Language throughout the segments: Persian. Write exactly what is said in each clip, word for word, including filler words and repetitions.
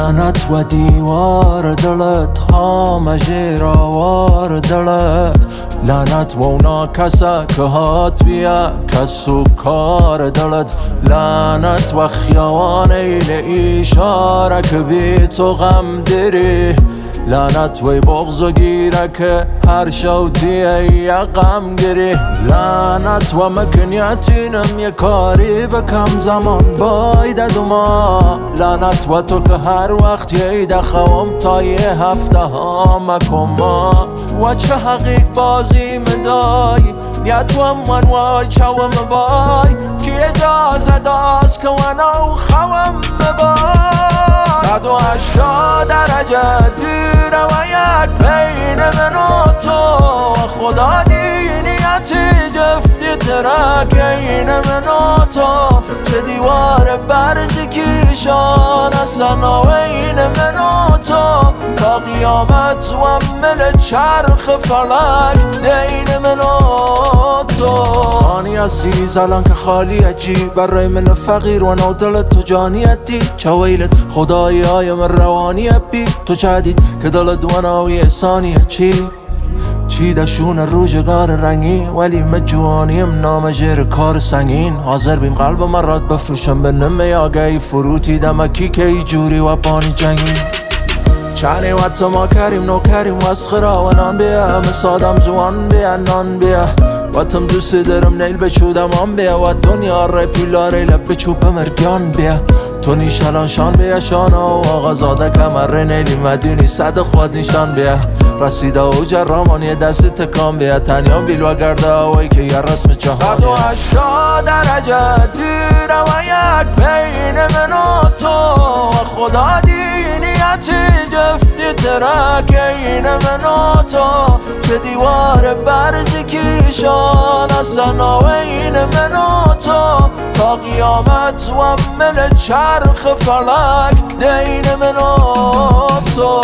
لعنت و دیوار دلت همه آوار دلت لعنت و اونا کسا که هات بیا کسو کار دلت لعنت و خیوان این اشاره که بی تو غم داری لعنت و بغض و گیره که هر شوتیه یا غم گیری لعنت و مکنیتینم یه کاری بکم زمان باید دوما لعنت و تو که هر وقت یه دخوام تا یه هفته ها مکما و چه حقیق بازی مدای نیت و من و چوم بای که اجازه داست که ونو خوام بای صد و هشتاد درجه دیره و یک بین من و تو خدا دینیتی جفتی ترکین من و تو چه دیوار برزی کیشان سناوین من و تو تا قیامت و مل چرخ فلک دین من و تو ثانی عزیز الان که خالی عجیب برای من فقیر و نو دلت تو جانیتی چه ویلت خدایی های من روانی بی تو جدید که دلت و نوی ثانی چی چی دشون روزگار رنگی ولی مجوانیم نام جر کار سنگین حاضر بیم قلب من راد بفروشم به نمه آگهی فروتی دمکی که ای جوری و پانی جنگی چنی و تو ما کریم نو کریم واسخرا و نان بیا مسادم زوان بیا نان بیا و تم دوست دارم نیل بچودم آن بیا و دنیا ری پیلاره لب بچوب مرگان بیا تو نیشالان شان بیا شانه و آغازاده کمر نیلی مدینی صد خود نیشان بیا رسیده و جرامان یه دست تکان بیا تنیان بیل و گرده هوایی که یه رسم چهانیه صد و هشتاد درجه دیره و یک بین من و تو خدا دینیتی جفتی ترکین من و تو چه دیوار برزی کیشان سناوین من و تو تا قیامت و مل چرخ فلک دین من و تو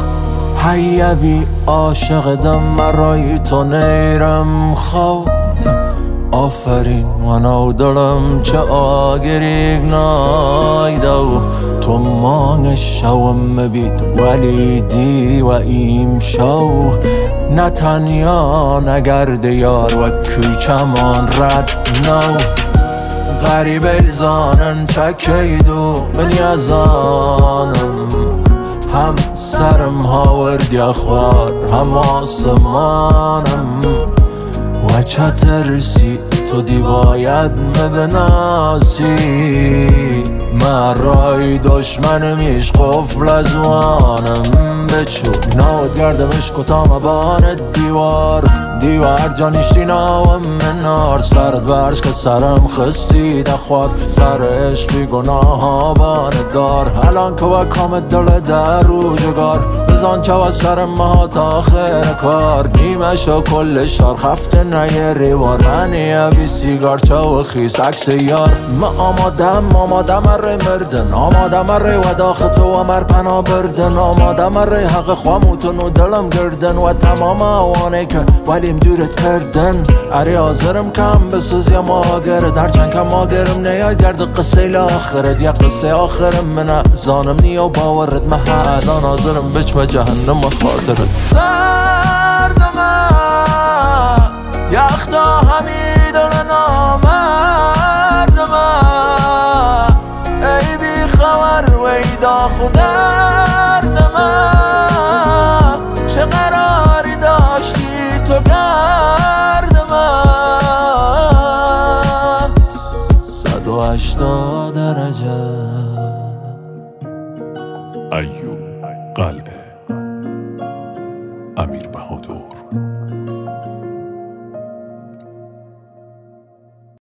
هیا بی عاشق دم مرای تو نیرم خوف آفرین و نو دلم چه آگریگ نایدو تو مانگ شوم بید ولی دی و ایم شو نه تنیا نگرد یار و کوچمان رد نو غریب الزانن چکیدو من یزانم هم سرم هاورد یا خوار هم آسمانم و چه ترسی تو دی باید مبناسی مرای دشمنمیش قفل ازوانم بچو نود گردمش کتام بان دیوار دیوار جانیشتی ناوم منار سرد برش که سرم خستی دخواد سر عشقی گناه ها باندگار الان که و کام دل در روزگار بزان چه و سر ما تا آخر کار نیمش و کل شار خفته نایه ریوار منی بی سیگار چه و خیس عکس یار ما آمادم آمادم اره مردن آمادم اره و داخل تو و مر پنا بردن آمادم اره حق خواموتون و دلم گردن و تمام آوانه که ولیم دورت کردن اری آزرم کم بسوز یا ماگرد هرچند کم ماگرم نیا گرد قصه لاخرد یا قصه آخرم من زانم نیا باورد محلان آزرم بچم جهنم و خاطرت سردم یختا همی دل نامردم ای بی خبر ویدا خودردم چه قراری داشتی تو گرد من صد و هشتاد درجه ایوب قلعه امیر بهادر